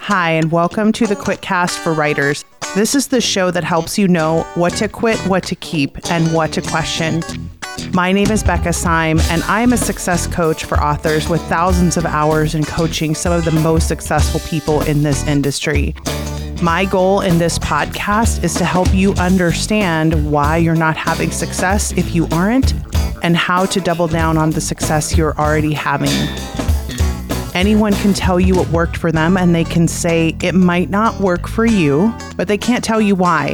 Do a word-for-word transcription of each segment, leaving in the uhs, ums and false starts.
Hi, and welcome to the QuitCast for Writers. This is the show that helps you know what to quit, what to keep, and what to question. My name is Becca Syme, and I am a success coach for authors with thousands of hours in coaching some of the most successful people in this industry. My goal in this podcast is to help you understand why you're not having success if you aren't, and how to double down on the success you're already having. Anyone can tell you what worked for them, and they can say it might not work for you, but they can't tell you why.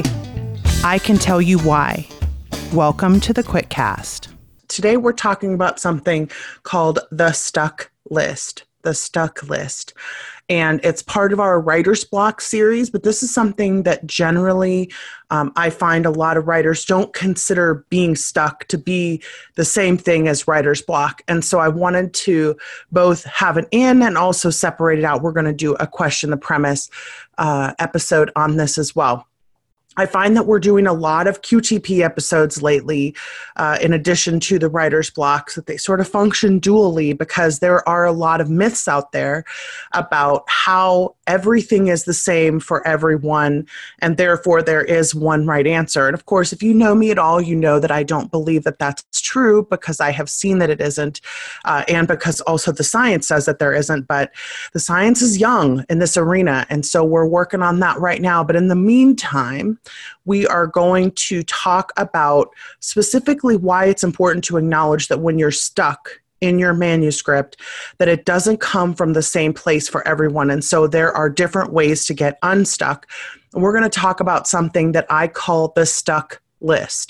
I can tell you why. Welcome to the QuitCast. Today we're talking about something called the Stuck List. The Stuck List. And it's part of our Writer's Block series, but this is something that generally um, I find a lot of writers don't consider being stuck to be the same thing as writer's block. And so I wanted to both have it in and also separate it out. We're going to do a question the premise uh, episode on this as well. I find that we're doing a lot of Q T P episodes lately, uh, in addition to the writer's blocks, that they sort of function dually because there are a lot of myths out there about how everything is the same for everyone, and therefore there is one right answer. And of course, if you know me at all, you know that I don't believe that that's true because I have seen that it isn't, uh, and because also the science says that there isn't, but the science is young in this arena, and so we're working on that right now. But in the meantime, we are going to talk about specifically why it's important to acknowledge that when you're stuck in your manuscript, that it doesn't come from the same place for everyone. And so there are different ways to get unstuck. And we're going to talk about something that I call the stuck list.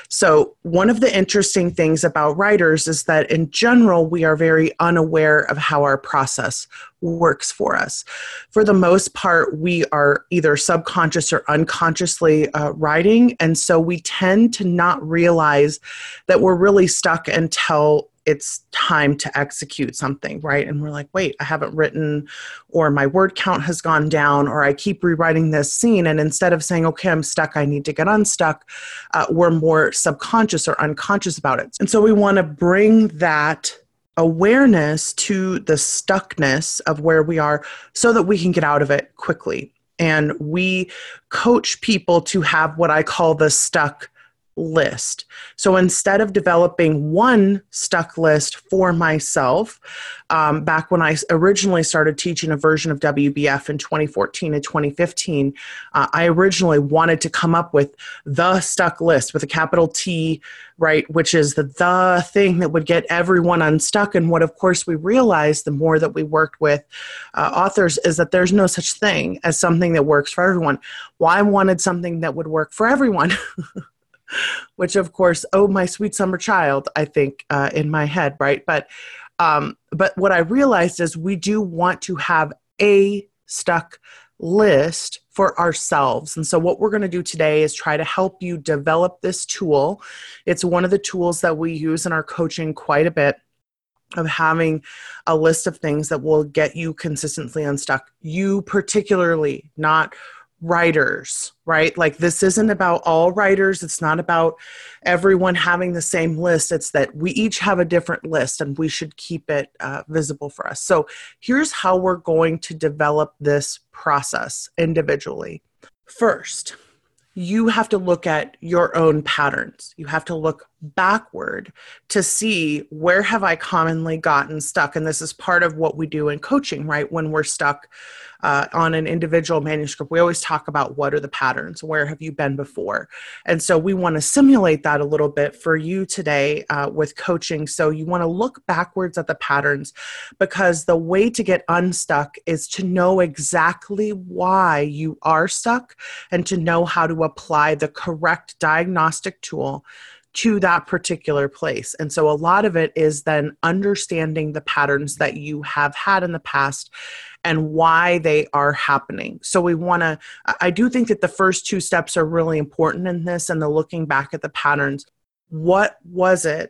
So one of the interesting things about writers is that in general, we are very unaware of how our process works for us. For the most part, we are either subconscious or unconsciously uh, writing. And so we tend to not realize that we're really stuck until it's time to execute something, right? And we're like, wait, I haven't written, or my word count has gone down, or I keep rewriting this scene. And instead of saying, okay, I'm stuck, I need to get unstuck, uh, we're more subconscious or unconscious about it. And so we want to bring that awareness to the stuckness of where we are so that we can get out of it quickly. And we coach people to have what I call the stuck list. So instead of developing one stuck list for myself, um, back when I originally started teaching a version of W B F in twenty fourteen and twenty fifteen, uh, I originally wanted to come up with the stuck list with a capital T, right, which is the, the thing that would get everyone unstuck. And what, of course, we realized the more that we worked with uh, authors is that there's no such thing as something that works for everyone. Well, I wanted something that would work for everyone. Which, of course, oh, my sweet summer child, I think, uh, in my head, right? But um, but what I realized is we do want to have a stuck list for ourselves. And so what we're going to do today is try to help you develop this tool. It's one of the tools that we use in our coaching quite a bit, of having a list of things that will get you consistently unstuck. You particularly, not writers, right? Like, this isn't about all writers. It's not about everyone having the same list. It's that we each have a different list and we should keep it uh, visible for us. So here's how we're going to develop this process individually. First, you have to look at your own patterns. You have to look backward to see, where have I commonly gotten stuck? And this is part of what we do in coaching, right? When we're stuck uh, on an individual manuscript, we always talk about what are the patterns? Where have you been before? And so we want to simulate that a little bit for you today uh, with coaching. So you want to look backwards at the patterns, because the way to get unstuck is to know exactly why you are stuck and to know how to apply the correct diagnostic tool to that particular place. And so a lot of it is then understanding the patterns that you have had in the past and why they are happening. So we want to, I do think that the first two steps are really important in this, and the looking back at the patterns. What was it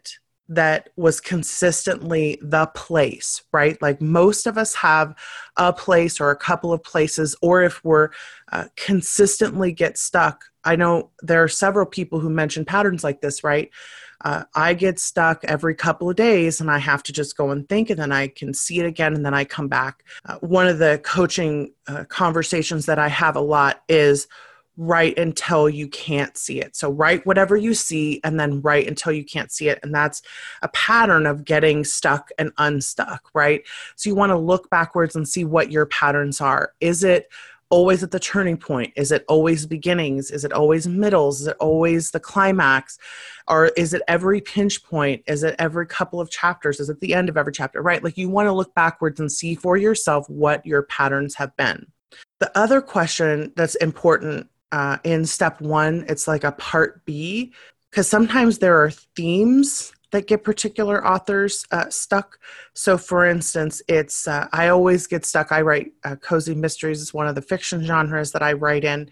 that was consistently the place, right? Like most of us have a place or a couple of places, or if we're uh, consistently get stuck. I know there are several people who mention patterns like this, right? Uh, I get stuck every couple of days and I have to just go and think, and then I can see it again, and then I come back. Uh, one of the coaching uh, conversations that I have a lot is write until you can't see it. So write whatever you see and then write until you can't see it. And that's a pattern of getting stuck and unstuck, right? So you want to look backwards and see what your patterns are. Is it always at the turning point? Is it always beginnings? Is it always middles? Is it always the climax? Or is it every pinch point? Is it every couple of chapters? Is it the end of every chapter, right? Like you want to look backwards and see for yourself what your patterns have been. The other question that's important Uh, in step one, it's like a part B, because sometimes there are themes that get particular authors uh, stuck. So for instance, it's, uh, I always get stuck. I write uh, cozy mysteries is one of the fiction genres that I write in.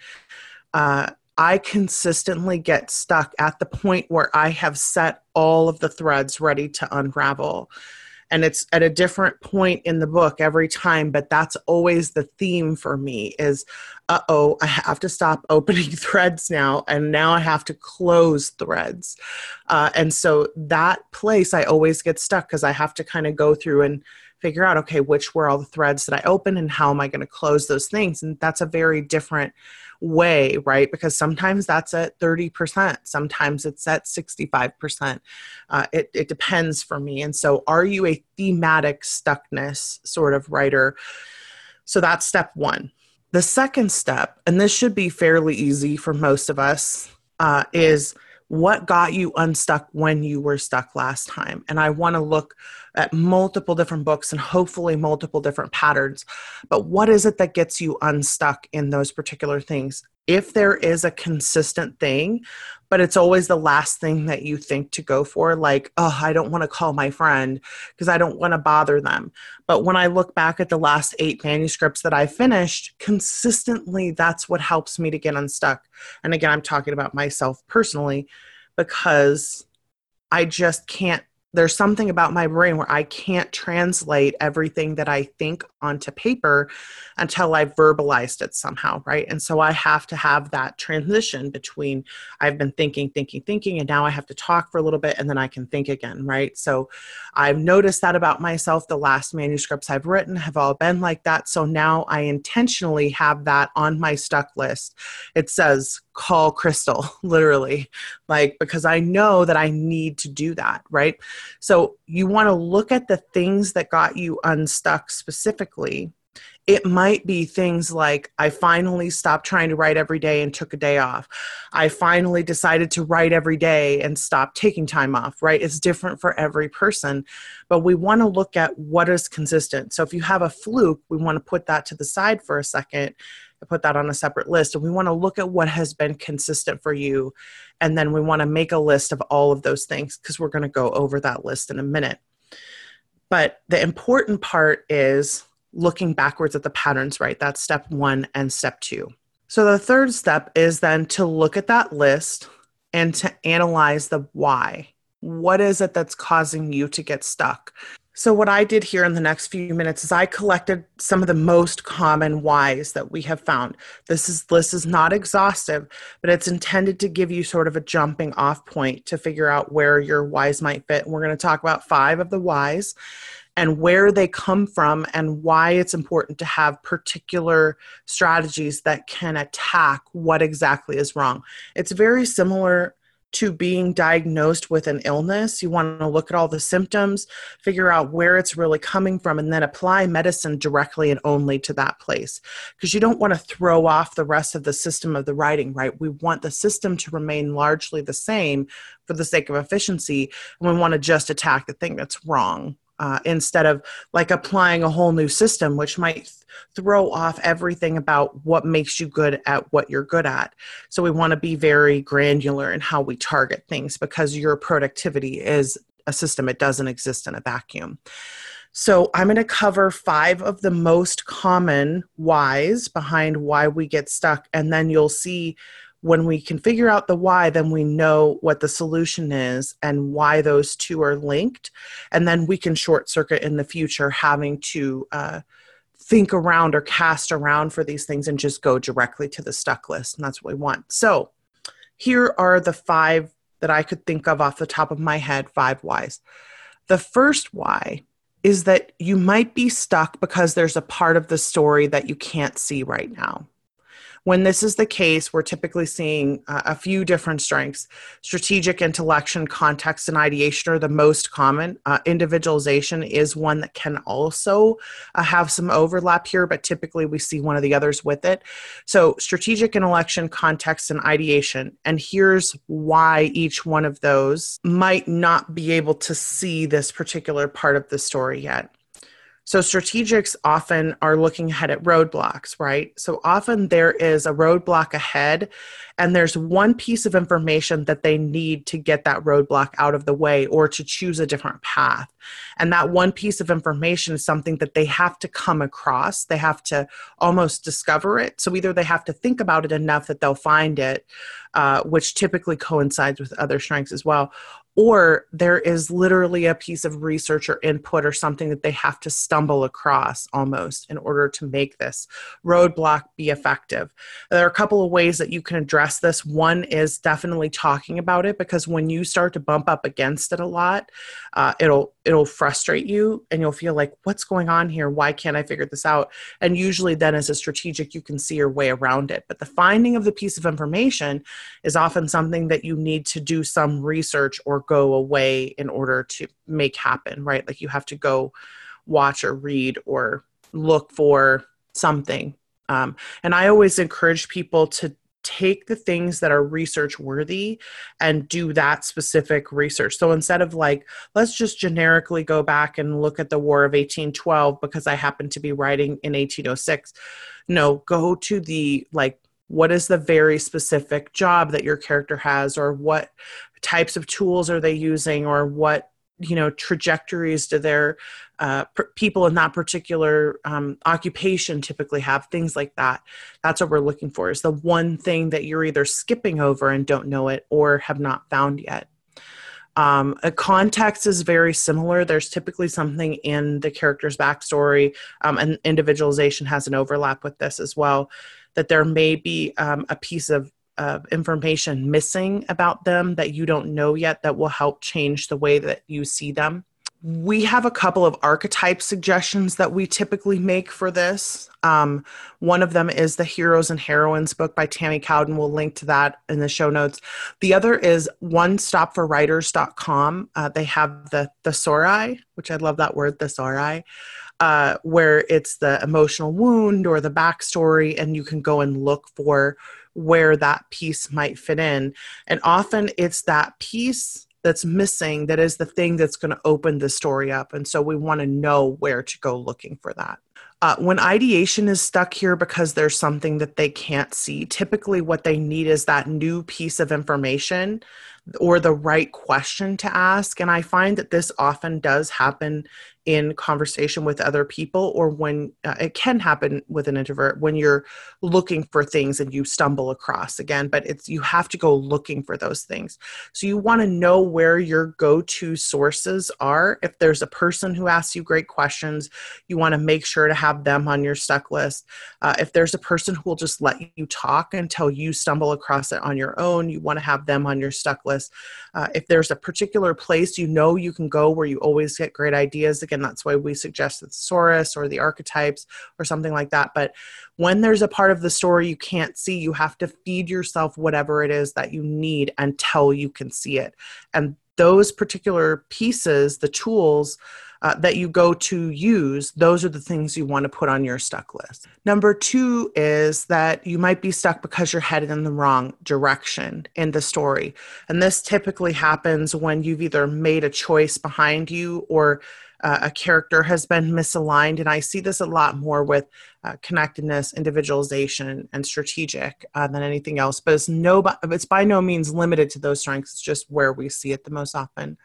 Uh, I consistently get stuck at the point where I have set all of the threads ready to unravel. And it's at a different point in the book every time, but that's always the theme for me is, uh-oh, I have to stop opening threads now, and now I have to close threads. Uh, and so that place, I always get stuck because I have to kind of go through and figure out, okay, which were all the threads that I open and how am I going to close those things? And that's a very different way, right? Because sometimes that's at thirty percent. Sometimes it's at sixty-five percent. Uh, it, it depends for me. And so are you a thematic stuckness sort of writer? So that's step one. The second step, and this should be fairly easy for most of us, uh, is what got you unstuck when you were stuck last time? And I want to look at multiple different books and hopefully multiple different patterns. But what is it that gets you unstuck in those particular things? If there is a consistent thing, but it's always the last thing that you think to go for, like, oh, I don't want to call my friend because I don't want to bother them. But when I look back at the last eight manuscripts that I finished, consistently, that's what helps me to get unstuck. And again, I'm talking about myself personally because I just can't, there's something about my brain where I can't translate everything that I think onto paper until I've verbalized it somehow, right? And so I have to have that transition between I've been thinking, thinking, thinking, and now I have to talk for a little bit and then I can think again, right? So I've noticed that about myself. The last manuscripts I've written have all been like that. So now I intentionally have that on my stuck list. It says, call Crystal, literally, like, because I know that I need to do that, right? So you want to look at the things that got you unstuck specifically. It might be things like, I finally stopped trying to write every day and took a day off. I finally decided to write every day and stop taking time off, right? It's different for every person, but we want to look at what is consistent. So if you have a fluke, we want to put that to the side for a second, put that on a separate list. And we want to look at what has been consistent for you. And then we want to make a list of all of those things because we're going to go over that list in a minute. But the important part is looking backwards at the patterns, right? That's step one and step two. So the third step is then to look at that list and to analyze the why. What is it that's causing you to get stuck? So what I did here in the next few minutes is I collected some of the most common whys that we have found. This is list is not exhaustive, but it's intended to give you sort of a jumping off point to figure out where your whys might fit. And we're going to talk about five of the whys and where they come from and why it's important to have particular strategies that can attack what exactly is wrong. It's very similar to being diagnosed with an illness. You want to look at all the symptoms, figure out where it's really coming from, and then apply medicine directly and only to that place. Because you don't want to throw off the rest of the system of the writing, right? We want the system to remain largely the same for the sake of efficiency, and we want to just attack the thing that's wrong. Uh, instead of like applying a whole new system, which might th- throw off everything about what makes you good at what you're good at. So we want to be very granular in how we target things because your productivity is a system. It doesn't exist in a vacuum. So I'm going to cover five of the most common whys behind why we get stuck. And then you'll see When we can figure out the why, then we know what the solution is and why those two are linked. And then we can short circuit in the future having to uh, think around or cast around for these things and just go directly to the stuck list. And that's what we want. So here are the five that I could think of off the top of my head, five whys. The first why is that you might be stuck because there's a part of the story that you can't see right now. When this is the case, we're typically seeing uh, a few different strengths. Strategic, intellection, context, and ideation are the most common. Uh, individualization is one that can also uh, have some overlap here, but typically we see one of the others with it. So strategic, intellection, context, and ideation. And here's why each one of those might not be able to see this particular part of the story yet. So strategics often are looking ahead at roadblocks, right? So often there is a roadblock ahead and there's one piece of information that they need to get that roadblock out of the way or to choose a different path. And that one piece of information is something that they have to come across. They have to almost discover it. So either they have to think about it enough that they'll find it, uh, which typically coincides with other strengths as well, or there is literally a piece of research or input or something that they have to stumble across almost in order to make this roadblock be effective. There are a couple of ways that you can address this. One is definitely talking about it, because when you start to bump up against it a lot, uh, it'll it'll frustrate you and you'll feel like, what's going on here? Why can't I figure this out? And usually then as a strategic, you can see your way around it. But the finding of the piece of information is often something that you need to do some research or go away in order to make happen, right? Like you have to go watch or read or look for something. Um, and I always encourage people to take the things that are research worthy and do that specific research. So instead of like, let's just generically go back and look at the War of eighteen twelve because I happen to be writing in eighteen oh six. No, go to the, like, what is the very specific job that your character has, or what types of tools are they using, or what, you know, trajectories do their uh, per- people in that particular um, occupation typically have, things like that. That's what we're looking for, is the one thing that you're either skipping over and don't know it or have not found yet. Um, a context is very similar. There's typically something in the character's backstory, um, and individualization has an overlap with this as well, that there may be um, a piece of of information missing about them that you don't know yet that will help change the way that you see them. We have a couple of archetype suggestions that we typically make for this. Um, one of them is the Heroes and Heroines book by Tammy Cowden. We'll link to that in the show notes. The other is one stop for writers dot com. Uh, they have the thesauri, which I love that word, thesauri, uh, where it's the emotional wound or the backstory, and you can go and look for where that piece might fit in. And often it's that piece that's missing that is the thing that's going to open the story up. And so we want to know where to go looking for that. Uh, when ideation is stuck here because there's something that they can't see, typically what they need is that new piece of information or the right question to ask. And I find that this often does happen in conversation with other people, or when uh, it can happen with an introvert when you're looking for things and you stumble across again, but it's, you have to go looking for those things. So you want to know where your go-to sources are. If there's a person who asks you great questions, you want to make sure to have them on your stuck list. Uh, if there's a person who will just let you talk until you stumble across it on your own, you want to have them on your stuck list. Uh, if there's a particular place you know you can go where you always get great ideas, again, that's why we suggest the thesaurus or the archetypes or something like that. But when there's a part of the story you can't see, you have to feed yourself whatever it is that you need until you can see it. And those particular pieces, the tools uh, that you go to use, those are the things you want to put on your stuck list. Number two is that you might be stuck because you're headed in the wrong direction in the story. And this typically happens when you've either made a choice behind you or uh, a character has been misaligned. And I see this a lot more with uh, connectedness, individualization, and strategic uh, than anything else. But it's, no, it's by no means limited to those strengths. It's just where we see it the most often.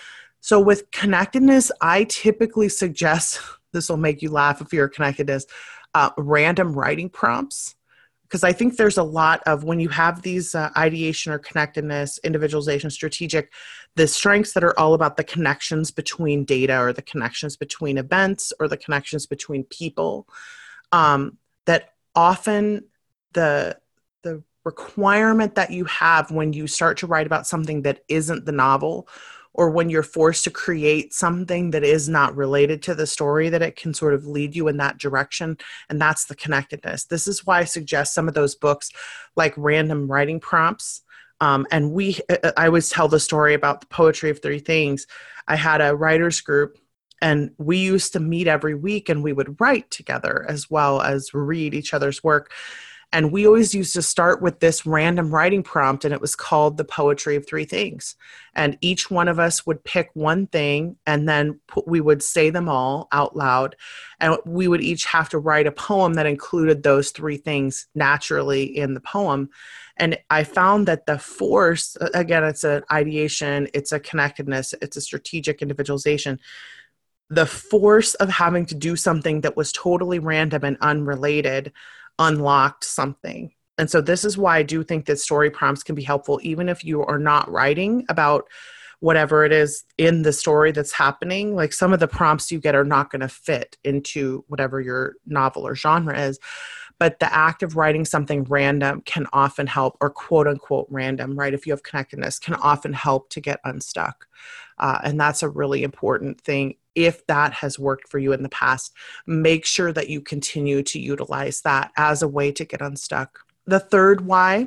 So with connectedness, I typically suggest, this will make you laugh if you're connectedness, uh, random writing prompts. because I think there's a lot of when you have these uh, ideation or connectedness, individualization, strategic, the strengths that are all about the connections between data or the connections between events or the connections between people, um, that often the the requirement that you have when you start to write about something that isn't the novel, or when you're forced to create something that is not related to the story, that it can sort of lead you in that direction. And that's the connectedness. This is why I suggest some of those books like Random Writing Prompts. Um, and we, I always tell the story about the Poetry of Three Things. I had a writers group, and we used to meet every week, and we would write together as well as read each other's work. And we always used to start with this random writing prompt, and it was called The Poetry of Three Things. And each one of us would pick one thing, and then put, we would say them all out loud. And we would each have to write a poem that included those three things naturally in the poem. And I found that the force, again, it's an ideation, it's a connectedness, it's a strategic individualization. The force of having to do something that was totally random and unrelated unlocked something. And so this is why I do think that story prompts can be helpful, even if you are not writing about whatever it is in the story that's happening. Like some of the prompts you get are not going to fit into whatever your novel or genre is. But the act of writing something random can often help, or quote unquote random, right? If you have connectedness, can often help to get unstuck. Uh, and that's a really important thing. If that has worked for you in the past, make sure that you continue to utilize that as a way to get unstuck. The third why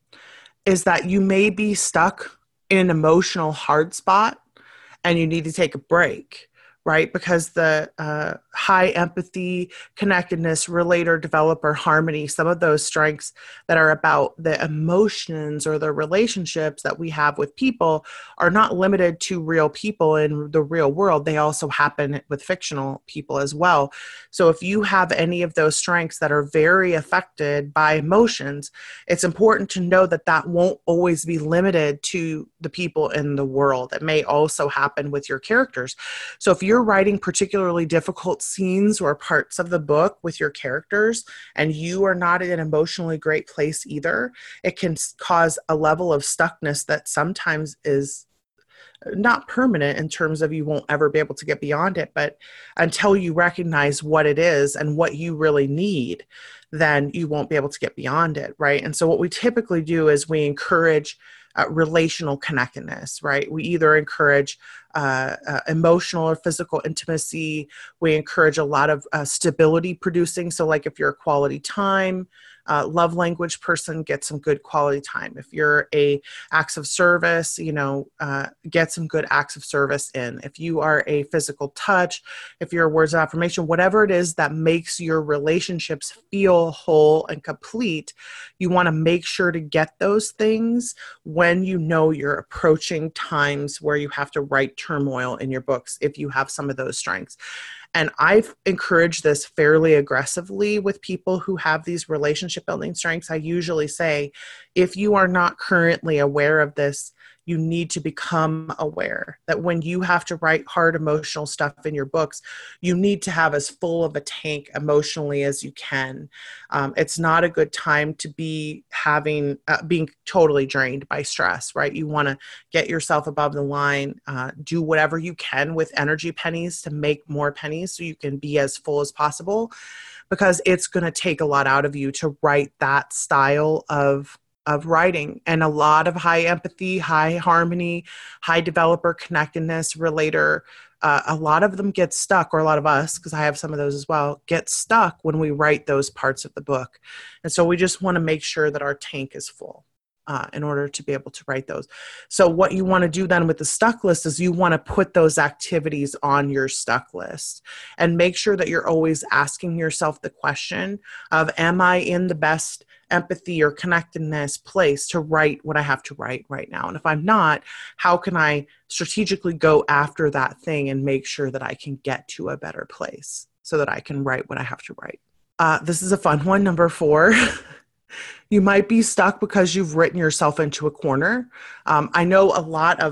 is that you may be stuck in an emotional hard spot and you need to take a break, right? Because the uh, high empathy, connectedness, relator, developer, harmony, some of those strengths that are about the emotions or the relationships that we have with people are not limited to real people in the real world. They also happen with fictional people as well. So if you have any of those strengths that are very affected by emotions, it's important to know that that won't always be limited to the people in the world. It may also happen with your characters. So if you're writing particularly difficult scenes or parts of the book with your characters and you are not in an emotionally great place either, it can cause a level of stuckness that sometimes is not permanent in terms of you won't ever be able to get beyond it, but until you recognize what it is and what you really need, then you won't be able to get beyond it, right? And so what we typically do is we encourage uh, relational connectedness, right? We either encourage uh, uh, emotional or physical intimacy. We encourage a lot of uh, stability producing. So like if you're a quality time, Uh, love language person, get some good quality time. If you're a acts of service, you know, uh, get some good acts of service in. If you are a physical touch, if you're words of affirmation, whatever it is that makes your relationships feel whole and complete, you want to make sure to get those things when you know you're approaching times where you have to write turmoil in your books, if you have some of those strengths. And I've encouraged this fairly aggressively with people who have these relationship building strengths. I usually say, if you are not currently aware of this, you need to become aware that when you have to write hard emotional stuff in your books, you need to have as full of a tank emotionally as you can. Um, it's not a good time to be having, uh, being totally drained by stress, right? You want to get yourself above the line, uh, do whatever you can with energy pennies to make more pennies so you can be as full as possible, because it's going to take a lot out of you to write that style of of writing. And a lot of high empathy, high harmony, high developer connectedness, relator, uh, a lot of them get stuck, or a lot of us, because I have some of those as well, get stuck when we write those parts of the book. And so we just want to make sure that our tank is full uh, in order to be able to write those. So what you want to do then with the stuck list is you want to put those activities on your stuck list and make sure that you're always asking yourself the question of, am I in the best empathy or connectedness place to write what I have to write right now? And if I'm not, how can I strategically go after that thing and make sure that I can get to a better place so that I can write what I have to write? Uh, this is a fun one. Number four. You might be stuck because you've written yourself into a corner. Um, I know a lot of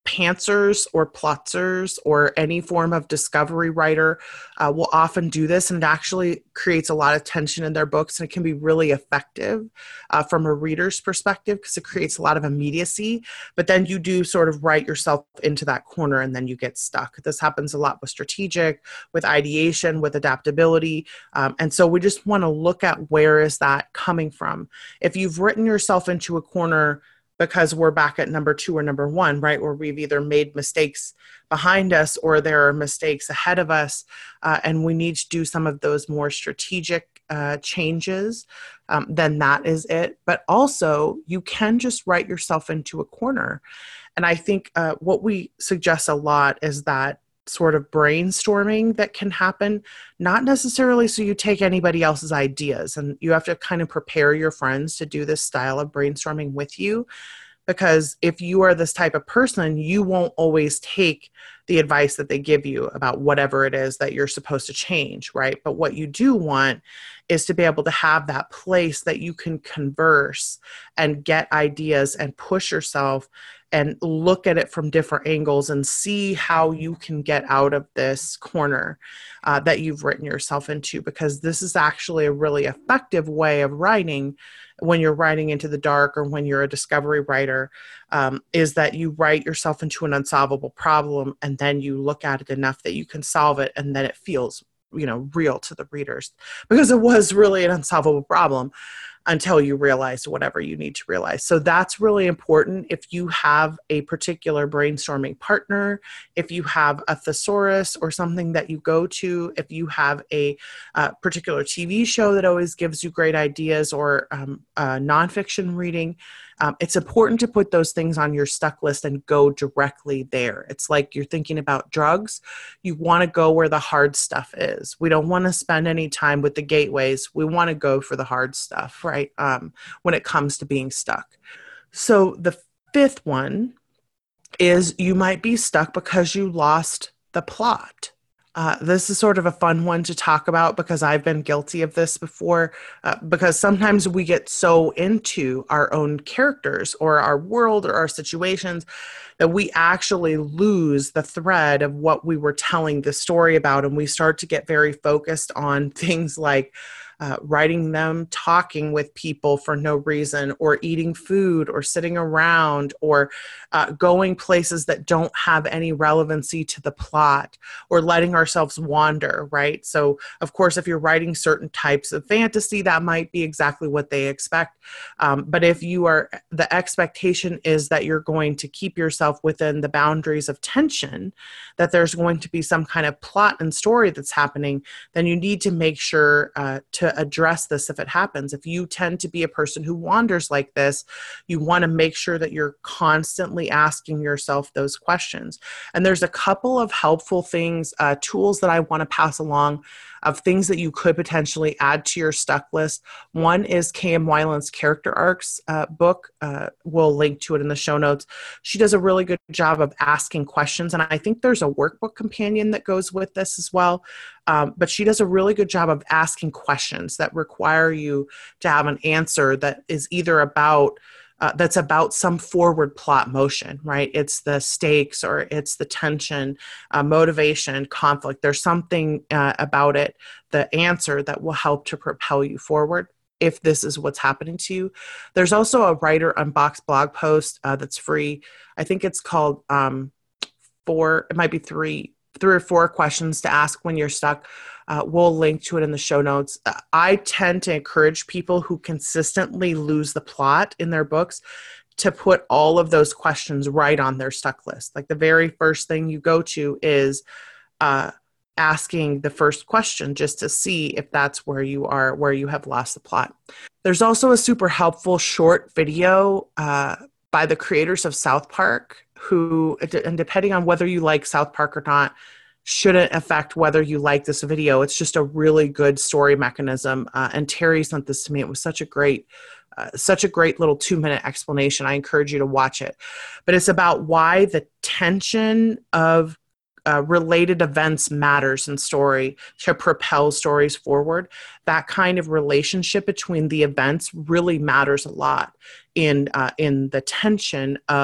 pantsers or plotzers or any form of discovery writer uh, will often do this, and it actually creates a lot of tension in their books, and it can be really effective uh, from a reader's perspective because it creates a lot of immediacy. But then you do sort of write yourself into that corner, and then you get stuck. This happens a lot with strategic, with ideation, with adaptability. Um, and so we just want to look at where is that coming from. If you've written yourself into a corner because we're back at number two or number one, right, where we've either made mistakes behind us or there are mistakes ahead of us, uh, and we need to do some of those more strategic uh, changes, um, then that is it. But also, you can just write yourself into a corner. And I think uh, what we suggest a lot is that sort of brainstorming that can happen, not necessarily so you take anybody else's ideas, and you have to kind of prepare your friends to do this style of brainstorming with you, because if you are this type of person, you won't always take the advice that they give you about whatever it is that you're supposed to change, right? But what you do want is to be able to have that place that you can converse and get ideas and push yourself and look at it from different angles and see how you can get out of this corner uh, that you've written yourself into, because this is actually a really effective way of writing when you're writing into the dark or when you're a discovery writer, um, is that you write yourself into an unsolvable problem and then you look at it enough that you can solve it, and then it feels, you know, real to the readers, because it was really an unsolvable problem until you realize whatever you need to realize. So that's really important. If you have a particular brainstorming partner, if you have a thesaurus or something that you go to, if you have a uh, particular T V show that always gives you great ideas, or um, uh, nonfiction reading, um, it's important to put those things on your stuck list and go directly there. It's like you're thinking about drugs. You want to go where the hard stuff is. We don't want to spend any time with the gateways. We want to go for the hard stuff, right? Um, when it comes to being stuck. So the fifth one is you might be stuck because you lost the plot. Uh, this is sort of a fun one to talk about because I've been guilty of this before, uh, because sometimes we get so into our own characters or our world or our situations that we actually lose the thread of what we were telling the story about. And we start to get very focused on things like Uh, writing them talking with people for no reason, or eating food, or sitting around, or uh, going places that don't have any relevancy to the plot, or letting ourselves wander, right? So, of course, if you're writing certain types of fantasy, that might be exactly what they expect. Um, but if you are, the expectation is that you're going to keep yourself within the boundaries of tension, that there's going to be some kind of plot and story that's happening, then you need to make sure uh, to address this if it happens. If you tend to be a person who wanders like this, you want to make sure that you're constantly asking yourself those questions. And there's a couple of helpful things, uh, tools that I want to pass along of things that you could potentially add to your stuck list. One is K M Weiland's Character Arcs uh, book. Uh, we'll link to it in the show notes. She does a really good job of asking questions, and I think there's a workbook companion that goes with this as well. Um, but she does a really good job of asking questions that require you to have an answer that is either about Uh, that's about some forward plot motion, right? It's the stakes, or it's the tension, uh, motivation, conflict. There's something uh, about it, the answer, that will help to propel you forward if this is what's happening to you. There's also a Writer Unboxed blog post uh, that's free. I think it's called um, four, it might be three, three or four questions to ask when you're stuck. Uh, we'll link to it in the show notes. Uh, I tend to encourage people who consistently lose the plot in their books to put all of those questions right on their stuck list. Like the very first thing you go to is uh, asking the first question, just to see if that's where you are, where you have lost the plot. There's also a super helpful short video uh, by the creators of South Park, who, and depending on whether you like South Park or not, shouldn't affect whether you like this video. It's just a really good story mechanism. Uh, and Terry sent this to me. It was such a great, uh, such a great little two minute explanation. I encourage you to watch it. But it's about why the tension of uh, related events matters in story to propel stories forward. That kind of relationship between the events really matters a lot in uh, in the tension of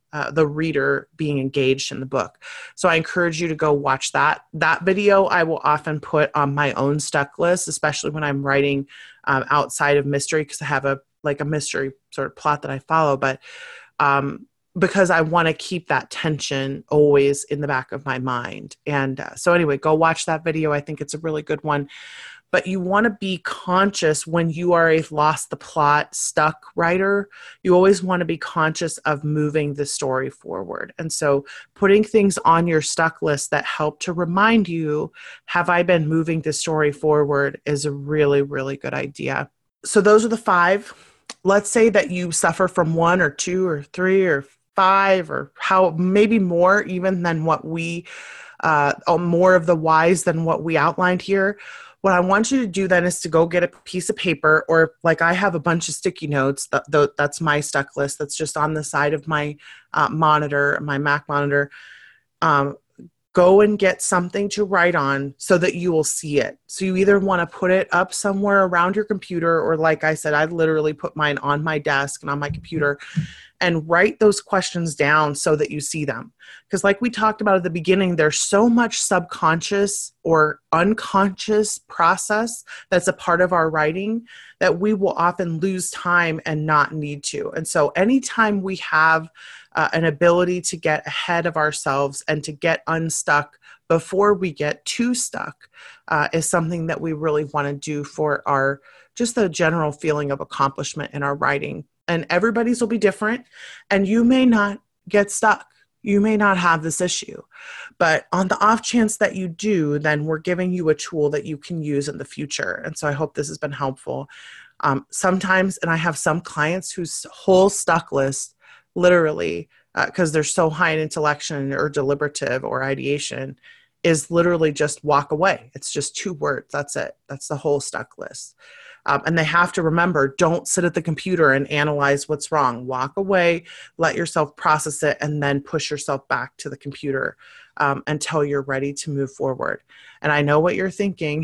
uh, the reader being engaged in the book. So I encourage you to go watch that. That video I will often put on my own stuck list, especially when I'm writing um, outside of mystery, because I have a like a mystery sort of plot that I follow. But um, because I want to keep that tension always in the back of my mind. And uh, so anyway, go watch that video. I think it's a really good one. But you want to be conscious when you are a lost the plot, stuck writer. You always want to be conscious of moving the story forward. And so putting things on your stuck list that help to remind you, have I been moving the story forward, is a really, really good idea. So those are the five. Let's say that you suffer from one or two or three or five or how maybe more even than what we, uh, more of the whys than what we outlined here. What I want you to do then is to go get a piece of paper, or like I have a bunch of sticky notes. That, that's my stuck list. That's just on the side of my uh, monitor, my Mac monitor. Um, go and get something to write on so that you will see it. So you either want to put it up somewhere around your computer, or like I said, I literally put mine on my desk and on my computer, and write those questions down so that you see them. Because like we talked about at the beginning, there's so much subconscious or unconscious process that's a part of our writing that we will often lose time and not need to. And so anytime we have uh, an ability to get ahead of ourselves and to get unstuck before we get too stuck uh, is something that we really want to do for our, just the general feeling of accomplishment in our writing. And everybody's will be different, and you may not get stuck. You may not have this issue, but on the off chance that you do, then we're giving you a tool that you can use in the future. And so I hope this has been helpful. Um, sometimes, and I have some clients whose whole stuck list, literally, because uh, they're so high in intellection or deliberative or ideation, is literally just walk away. It's just two words. That's it. That's the whole stuck list. Um, and they have to remember, don't sit at the computer and analyze what's wrong. Walk away, let yourself process it, and then push yourself back to the computer um, until you're ready to move forward. And I know what you're thinking,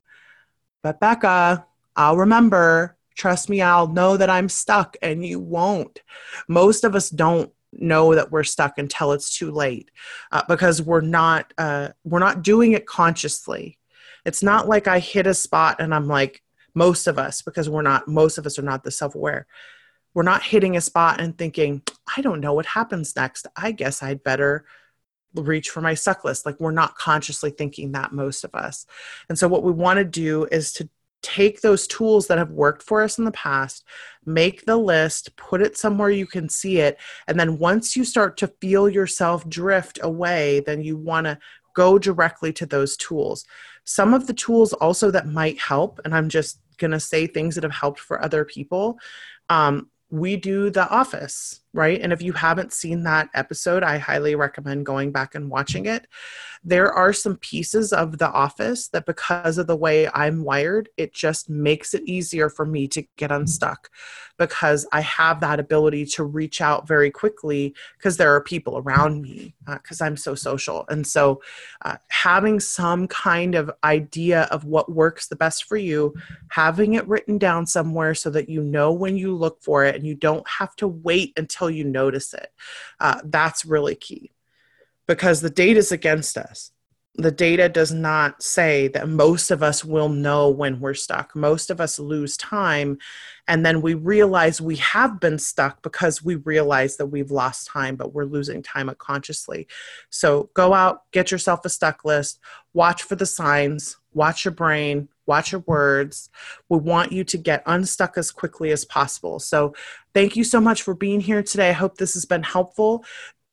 but Becca, I'll remember. Trust me, I'll know that I'm stuck, and you won't. Most of us don't know that we're stuck until it's too late uh, because we're not uh, we're not doing it consciously. It's not like I hit a spot and I'm like, most of us, because we're not, most of us are not the self-aware. We're not hitting a spot and thinking, I don't know what happens next. I guess I'd better reach for my stuck list. Like, we're not consciously thinking that, most of us. And so what we want to do is to take those tools that have worked for us in the past, make the list, put it somewhere you can see it. And then once you start to feel yourself drift away, then you want to go directly to those tools. Some of the tools also that might help, and I'm just going to say things that have helped for other people. Um, we do The Office, right? And if you haven't seen that episode, I highly recommend going back and watching it. There are some pieces of The Office that, because of the way I'm wired, it just makes it easier for me to get unstuck, because I have that ability to reach out very quickly because there are people around me, because uh, I'm so social. And so uh, having some kind of idea of what works the best for you, having it written down somewhere so that you know when you look for it and you don't have to wait until you notice it, uh, that's really key. Because the data is against us. The data does not say that most of us will know when we're stuck. Most of us lose time, and then we realize we have been stuck because we realize that we've lost time, but we're losing time unconsciously. So go out, get yourself a stuck list, watch for the signs, watch your brain, watch your words. We want you to get unstuck as quickly as possible. So thank you so much for being here today. I hope this has been helpful.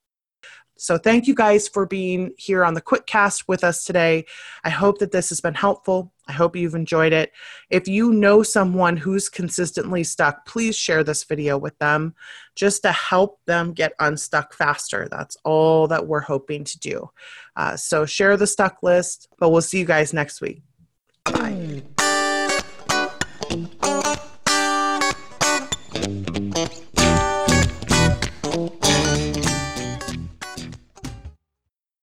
So thank you guys for being here on the QuickCast with us today. I hope that this has been helpful. I hope you've enjoyed it. If you know someone who's consistently stuck, please share this video with them just to help them get unstuck faster. That's all that we're hoping to do. Uh, so share the stuck list, but we'll see you guys next week.